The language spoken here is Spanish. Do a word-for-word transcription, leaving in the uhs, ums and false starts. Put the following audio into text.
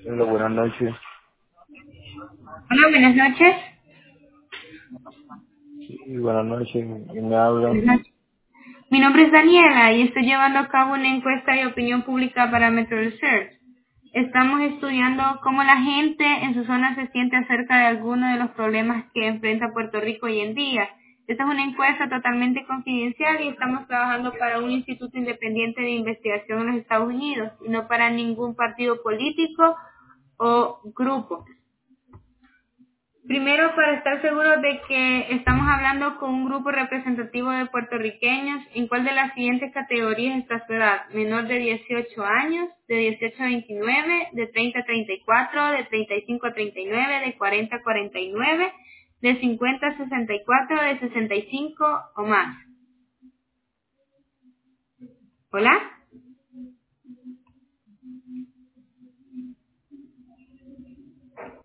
Hola, buenas noches. Hola, buenas noches. Sí, buenas noches. ¿Quién me habla? Buenas noches. Mi nombre es Daniela y estoy llevando a cabo una encuesta de opinión pública para Metro Research. Estamos estudiando cómo la gente en su zona se siente acerca de algunos de los problemas que enfrenta Puerto Rico hoy en día. Esta es una encuesta totalmente confidencial y estamos trabajando para un instituto independiente de investigación en los Estados Unidos y no para ningún partido político o grupo. Primero, para estar seguros de que estamos hablando con un grupo representativo de puertorriqueños, ¿en cuál de las siguientes categorías está su edad? Menor de dieciocho años, de dieciocho a veintinueve, de treinta a treinta y cuatro, de treinta y cinco a treinta y nueve, de cuarenta a cuarenta y nueve, de cincuenta a sesenta y cuatro, de sesenta y cinco o más. ¿Hola?